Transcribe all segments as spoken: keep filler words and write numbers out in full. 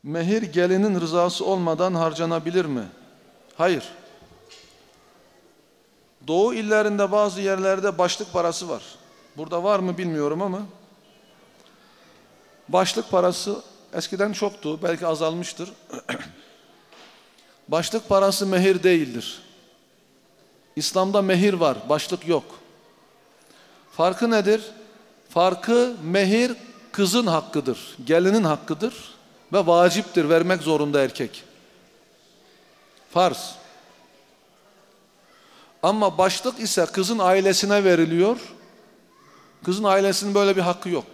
Mehir gelinin rızası olmadan harcanabilir mi? Hayır. Doğu illerinde bazı yerlerde başlık parası var. Burada var mı bilmiyorum ama başlık parası eskiden çoktu, belki azalmıştır. Başlık parası mehir değildir. İslam'da mehir var, başlık yok. Farkı nedir? Farkı mehir kızın hakkıdır, gelinin hakkıdır ve vaciptir, vermek zorunda erkek. Farz. Ama başlık ise kızın ailesine veriliyor. Kızın ailesinin böyle bir hakkı yok.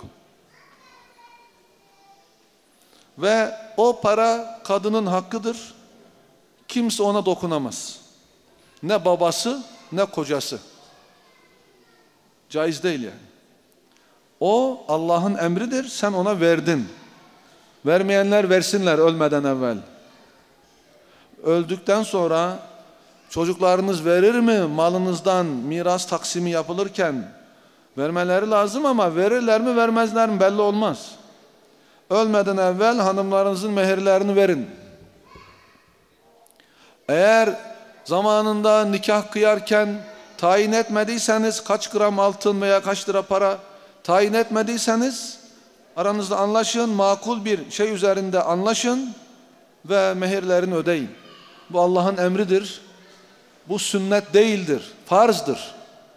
Ve o para kadının hakkıdır. Kimse ona dokunamaz. Ne babası ne kocası. Caiz değil yani. O Allah'ın emridir. Sen ona verdin. Vermeyenler versinler ölmeden evvel. Öldükten sonra çocuklarınız verir mi? Malınızdan miras taksimi yapılırken vermeleri lazım ama verirler mi vermezler mi belli olmaz. Ölmeden evvel hanımlarınızın mehirlerini verin. Eğer zamanında nikah kıyarken tayin etmediyseniz, kaç gram altın veya kaç lira para tayin etmediyseniz aranızda anlaşın, makul bir şey üzerinde anlaşın ve mehirlerini ödeyin. Bu Allah'ın emridir. Bu sünnet değildir, farzdır.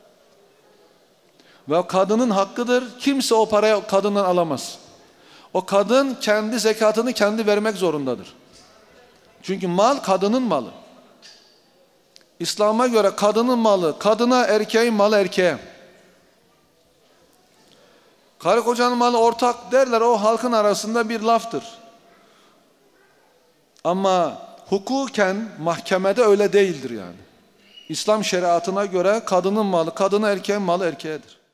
Ve kadının hakkıdır. Kimse o parayı kadından alamaz. O kadın kendi zekatını kendi vermek zorundadır. Çünkü mal kadının malı. İslam'a göre kadının malı kadına, erkeğin malı erkeğe. Karı kocanın malı ortak derler, o halkın arasında bir laftır. Ama hukuken mahkemede öyle değildir yani. İslam şeriatına göre kadının malı kadına, erkeğin malı erkeğedir.